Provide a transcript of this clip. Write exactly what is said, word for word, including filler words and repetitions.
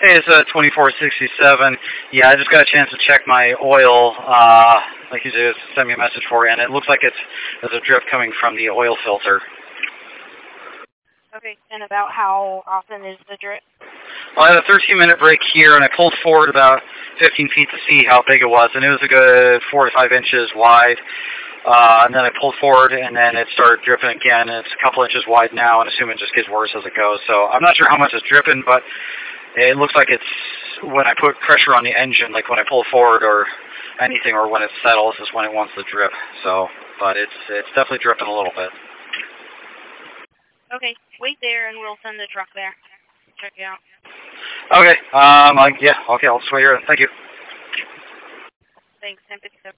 Hey, it's uh, twenty-four sixty-seven. Yeah, I just got a chance to check my oil, uh, like you just sent me a message for, and it looks like it's there's a drip coming from the oil filter. Okay, and about how often is the drip? Well, I had a thirteen minute break here, and I pulled forward about fifteen feet to see how big it was, and it was a good four to five inches wide. Uh, and then I pulled forward, and then it started dripping again, and it's a couple inches wide now, and I assume it just gets worse as it goes. So I'm not sure how much it's dripping, but it looks like it's when I put pressure on the engine, like when I pull forward or anything, or when it settles is when it wants to drip. So, but it's it's definitely dripping a little bit. Okay, wait there, and we'll send the truck there. Check it out. Okay. Um. Like, yeah. Okay. I'll just wait here. Thank you. Thanks. ten fifty-seven.